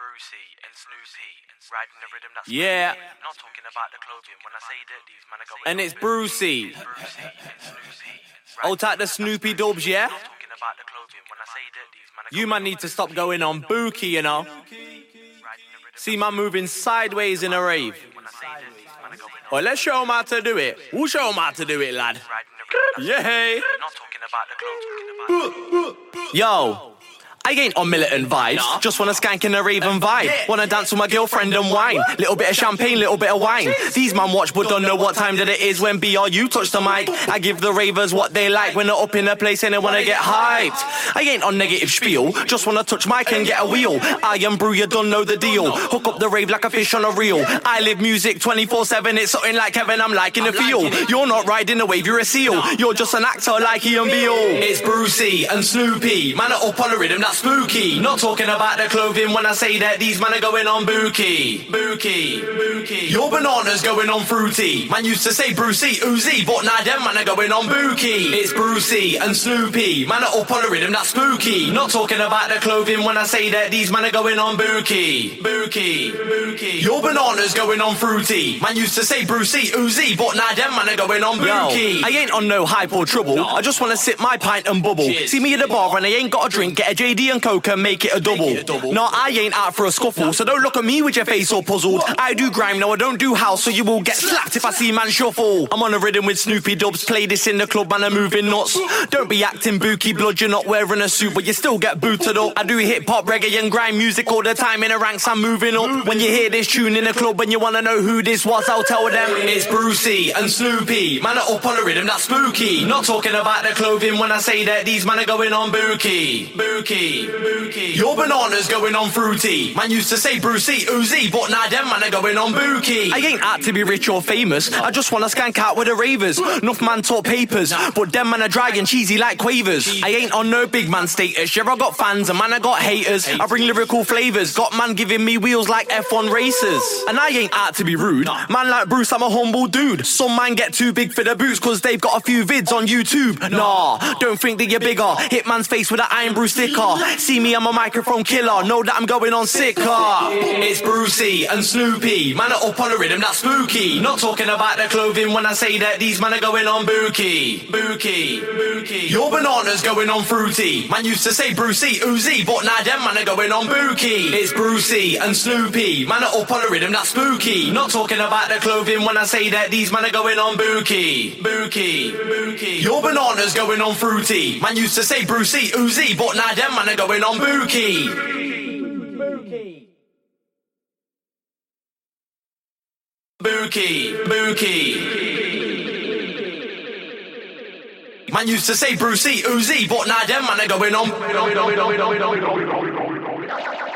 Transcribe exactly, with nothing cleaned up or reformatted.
Brucey and Snoopy riding the rhythm that's yeah. Not talking about the clothing when I say that these men are going. And it's Brucey. Brucey and Snoopy. Hold tight the Snoopy dubs, yeah? Not talking about the clothing when I say that these men are You man need to stop going on Bookie, you know. See man moving sideways in a rave. Well, let's show him how to do it. We'll show him how to do it, lad. Yeah. Not talking about the clothing. Yo. I ain't on militant vibes, nah. Just wanna skank in a rave and vibe. Yeah. Wanna dance with my girlfriend and wine. Little bit of champagne, little bit of wine. These man watch but don't know what time that it is when B R U touch the mic. I give the ravers what they like when they're up in the place and they wanna get hyped. I ain't on negative spiel, just wanna touch mic and get a wheel. I am Brew, you don't know the deal. Hook up the rave like a fish on a reel. I live music twenty-four seven, it's something like heaven, I'm liking the feel. You're not riding the wave, you're a seal. You're just an actor like Ian Beale. It's Brucey and Snoopy, man are up on the rhythm, that's spooky. Not talking about the clothing when I say that these men are going on Bookie. Bookie, Bookie. Your banana's going on fruity. Man used to say Brucey, Uzi, but now them man are going on Bookie. It's Brucey and Snoopy, man are up on the rhythm, that's spooky. Not talking about the clothing when I say that these men are going on Bookie. Bookie, Bookie. Your banana's going on fruity. Man used to say Brucey, Uzi, but now them man are going on Bookie. Yo, I ain't on no hype or trouble, I just wanna sip my pint and bubble. Cheers. See me at the bar and I ain't got a drink, get a J D and Coke and make it a double. It a double. No, I ain't out for a scuffle, so don't look at me with your face all puzzled. I do grime, no I don't do house, so you will get slapped if I see man shuffle. I'm on a rhythm with Snoopy dubs, play this in the club and I'm moving nuts. Don't be acting bookie blood, you're not wearing a suit but you still get booted up. I do hip hop, reggae and grime music all the time, in the ranks I'm moving up. When you hear this tune in the club and you wanna know who this was, I'll tell them it's Brucey and Snoopy. Man are up on the rhythm, that's spooky. Not talking about the clothing when I say that these man are going on Bookie. Bookie, Bookie. Your banana's going on fruity. Man used to say Brucey, Uzi, but now them man are going on Bookie. I ain't out to be rich or famous, I just wanna skank out with the ravers. Enough man talk papers, but them man are dry and cheesy like quavers. I ain't on no big man status, yeah I got fans and man I got haters. I bring lyrical flavours, got man giving me wheels like F one racers. And I ain't out to be rude, man like Bruce I'm a humble dude. Some man get too big for the boots cause they've got a few vids on YouTube. Nah, don't think that you're bigger, hit man's face with an Iron Brew sticker. See me, I'm a microphone killer, know that I'm going on sicker. It's Brucey and Snoopy, man are up on the rhythm, that's spooky. Not talking about the clothing when I say that these man are going on Bookie. Bookie, Bookie. Your banana's going on fruity. Man used to say Brucey, Uzi, but now them man are going on Bookie. It's Brucey and Snoopy, man are up on the rhythm, that's spooky. Not talking about the clothing when I say that these man are going on Bookie. Bookie, Bookie. Your banana's going on fruity. Man used to say Brucey, Uzi, but now them man are going on Bookie. Bookie, Bookie. Man used to say Brucey, Uzi, but now them man are going on.